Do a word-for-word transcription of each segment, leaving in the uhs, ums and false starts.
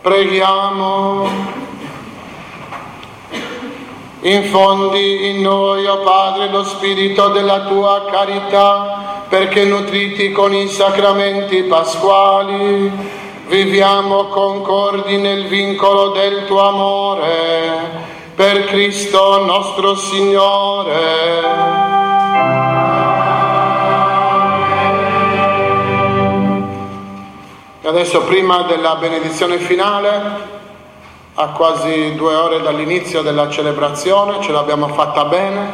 Preghiamo. Infondi in noi, o Padre, lo spirito della tua carità, perché nutriti con i sacramenti pasquali viviamo concordi nel vincolo del tuo amore. Per Cristo nostro Signore. E adesso, prima della benedizione finale, a quasi due ore dall'inizio della celebrazione, ce l'abbiamo fatta bene,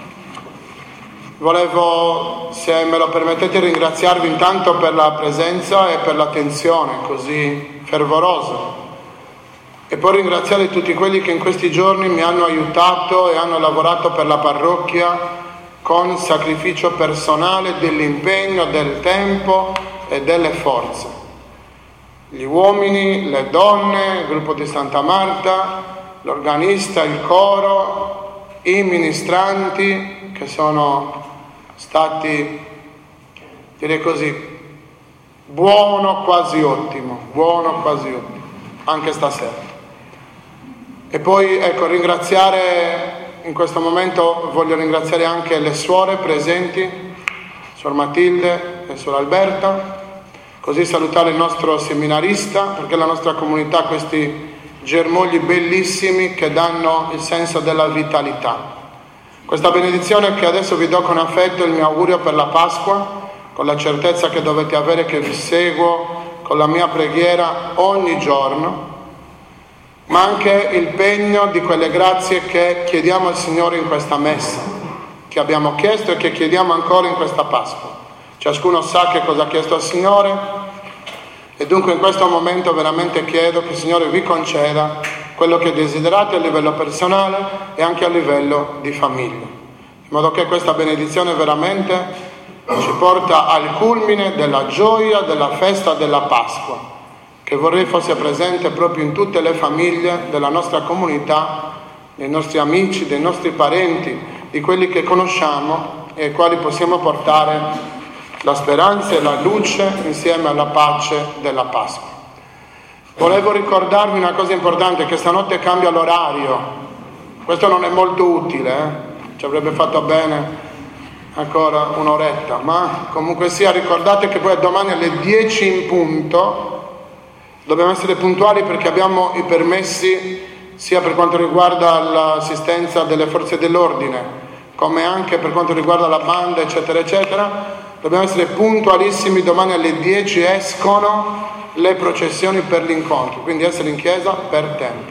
volevo, se me lo permettete, ringraziarvi intanto per la presenza e per l'attenzione così fervorosa, e poi ringraziare tutti quelli che in questi giorni mi hanno aiutato e hanno lavorato per la parrocchia con sacrificio personale dell'impegno, del tempo e delle forze. Gli uomini, le donne, il gruppo di Santa Marta, l'organista, il coro, i ministranti che sono stati, direi così, buono quasi ottimo, buono quasi ottimo, anche stasera. E poi, ecco, ringraziare, in questo momento voglio ringraziare anche le suore presenti, Suor Matilde e Suor Alberta. Così salutare il nostro seminarista, perché la nostra comunità ha questi germogli bellissimi che danno il senso della vitalità. Questa benedizione che adesso vi do con affetto è il mio augurio per la Pasqua, con la certezza che dovete avere che vi seguo con la mia preghiera ogni giorno, ma anche il pegno di quelle grazie che chiediamo al Signore in questa messa, che abbiamo chiesto e che chiediamo ancora in questa Pasqua. Ciascuno sa che cosa ha chiesto al Signore, e dunque in questo momento veramente chiedo che il Signore vi conceda quello che desiderate a livello personale e anche a livello di famiglia, in modo che questa benedizione veramente ci porta al culmine della gioia della festa della Pasqua, che vorrei fosse presente proprio in tutte le famiglie della nostra comunità, dei nostri amici, dei nostri parenti, di quelli che conosciamo e ai quali possiamo portare la speranza e la luce insieme alla pace della Pasqua. Volevo ricordarvi una cosa importante, che stanotte cambia l'orario. Questo non è molto utile, eh? Ci avrebbe fatto bene ancora un'oretta, ma comunque sia, ricordate che poi domani alle dieci in punto dobbiamo essere puntuali, perché abbiamo i permessi sia per quanto riguarda l'assistenza delle forze dell'ordine, come anche per quanto riguarda la banda, eccetera, eccetera. Dobbiamo essere puntualissimi, domani alle dieci escono le processioni per l'incontro, quindi essere in chiesa per tempo.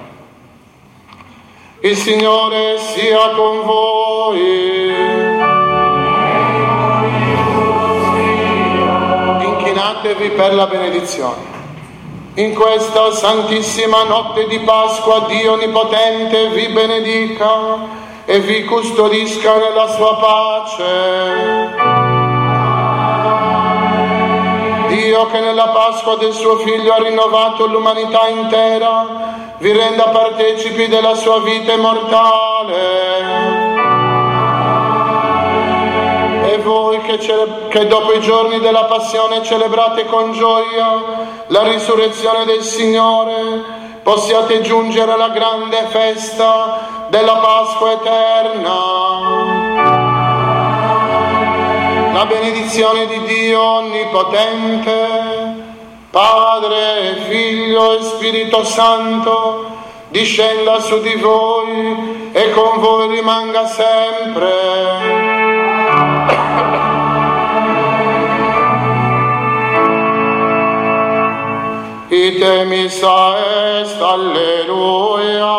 Il Signore sia con voi. Inchinatevi per la benedizione. In questa santissima notte di Pasqua Dio Onnipotente vi benedica e vi custodisca nella sua pace. Dio, che nella Pasqua del suo Figlio ha rinnovato l'umanità intera, vi renda partecipi della sua vita immortale. E voi che, cele- che dopo i giorni della Passione celebrate con gioia la risurrezione del Signore, possiate giungere alla grande festa della Pasqua eterna. La benedizione di Dio Onnipotente, Padre, Figlio e Spirito Santo, discenda su di voi e con voi rimanga sempre. Ite missa est, alleluia.